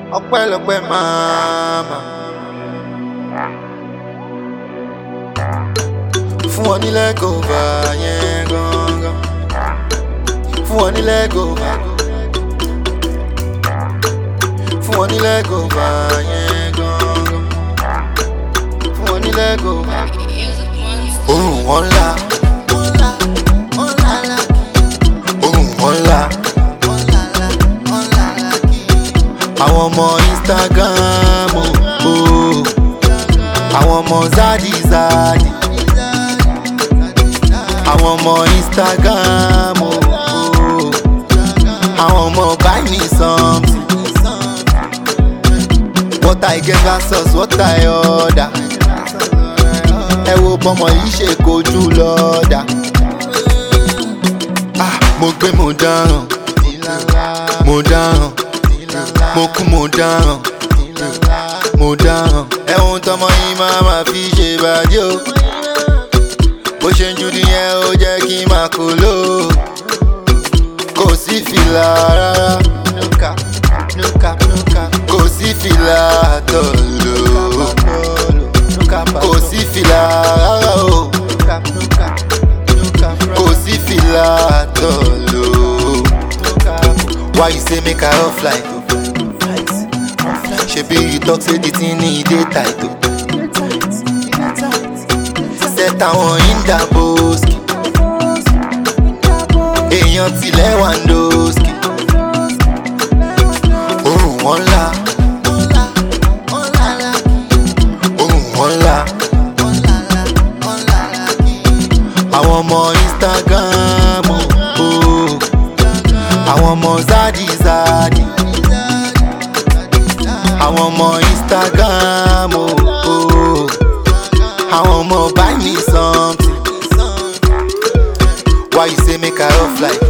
ọpẹ́lọpẹ́ màmá. Fún wọn ní lẹ́gọ̀ọ́bà yẹn gangan. Fún wọn ní lẹ́gọ̀ọ́bà. Fún wọn ní lẹ́gọ̀ọ́bà yẹn gangan. Fún wọn ní lẹ́gọ̀ọ́bà. Òrùn wọn ńlá. Òrùn wọn ńlá. Àwọn ọmọ Instagram ooo. Àwọn ọmọ zadi. Àwọn ọmọ Instagram ooo. Àwọn ọmọ buy me something. What I get versus what I order. Ẹ wo bọ́mọ yìí ṣe kojú lọ́dà. Mo gbé mo dáràn. Mo dáràn. Mo kú mo dáràn. Mo dáràn. Ẹ̀hún tọmọ yìí máa fi ṣe bàjẹ́ o. Bó ṣe ń jùdí yẹn ó jẹ́ kí n máa kó lò. Kò sí fìlà rárá. Kò sí fìlà tọ̀lò. Kò sí fìlà rárá o. Kò sí fìlà tọ̀lò. Why you say make I off light o? Shebi you talk say the thing need dey tight o. Set àwọn Indaboski. Èèyàn tilẹ̀ Wandoski. Òrùn wọn ńlá. Òrùn wọn ńlá. Àwọn ọmọ Instagram ooo. Àwọn ọmọ zadi. Àwọn ọmọ Instagram ooo. Àwọn ọmọ buy me something. Why you say make I off light?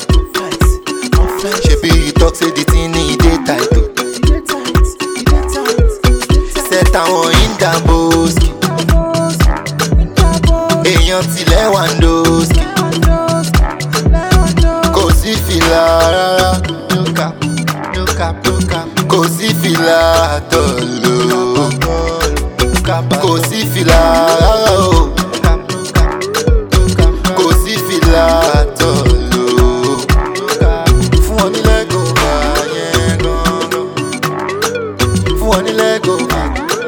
Shebi you talk say the thing need dey tight o. Set àwọn Indaboski. Èèyàn tilẹ̀ Wandoski. Kò sí fìlà rárá. Kò sí fìlà tọ̀lò. Kò sí fìlà rárá o. Kò sí fìlà tọ̀lò. Fún wọn ní lẹ́gọ̀ọ́bà yẹn gangan. Fún wọn ní lẹ́gọ̀ọ́bà.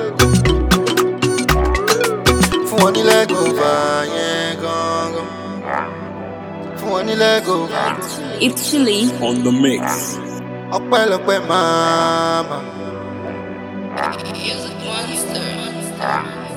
Fún wọn ní lẹ́gọ̀ọ́bà yẹn gangan. Fún wọn ní lẹ́gọ̀ọ́bà. It's Chili on the mix. Ọpẹ́lọpẹ́ màmá. Music Monster.